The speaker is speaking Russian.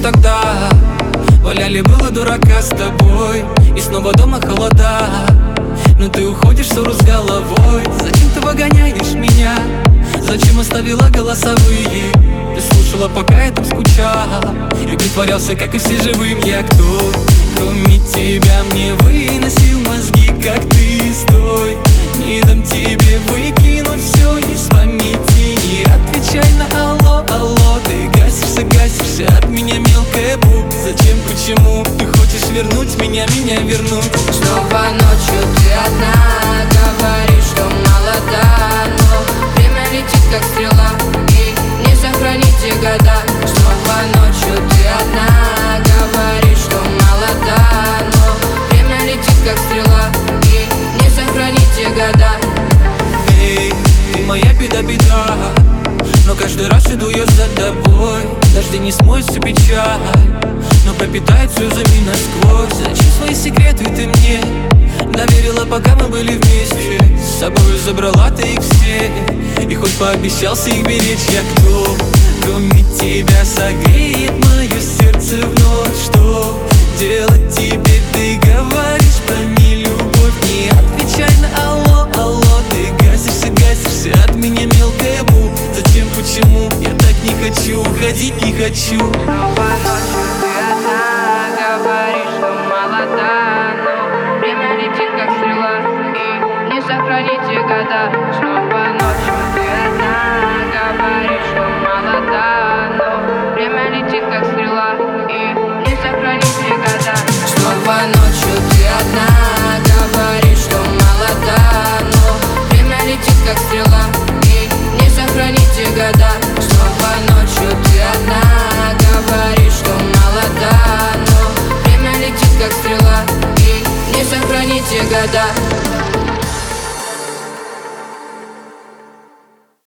тогда валяли было дурака с тобой, и снова дома холода. Но ты уходишь ссору с головой. Зачем ты выгоняешь меня? Зачем оставила голосовые? Ты слушала, пока я там скучала, и притворялся, как и все живым. Я кто? Кроме тебя мне выносил мозги, как ты. Стой, не дам тебе выкинуть все из памяти. Не отвечай на алло, алло. Ты гасишься от меня, мелкая бу. Зачем, почему ты хочешь вернуть меня вернуть? Снова ночью ты одна, говоришь, что молода, но время летит, как стрела, и не сохранить те года. Снова ночью ты одна, говоришь, что молода, но время летит, как стрела, и не сохранить те года. Эй, ты моя беда, но каждый раз иду я за тобой. Дожди не смоют всю печаль, но пропитает слезами насквозь. Зачем свои секреты ты мне доверила, пока мы были вместе? С собой забрала ты их все, и хоть пообещался их беречь. Я кто? Кроме тебя согреет мое сердце вновь. Что делать тебе? Ты говоришь про нелюбовь. Не отвечай на алло, алло. Ты гасишься от меня, мелкая бу. Зачем, почему? Я так не хочу, уходить не хочу. Снова ночью ты одна, говоришь, что молода, но время летит, как стрела, и не сохранить те года. Снова ночью ты одна, говоришь, что молода, но время летит, как стрела, и не сохранить те года. Снова ночью ты одна, говоришь, что молода, но время летит, как стрела, и не сохранить те года. Снова ночью ты одна, говоришь, что молода, но время летит, как стрела, и не сохранить те года.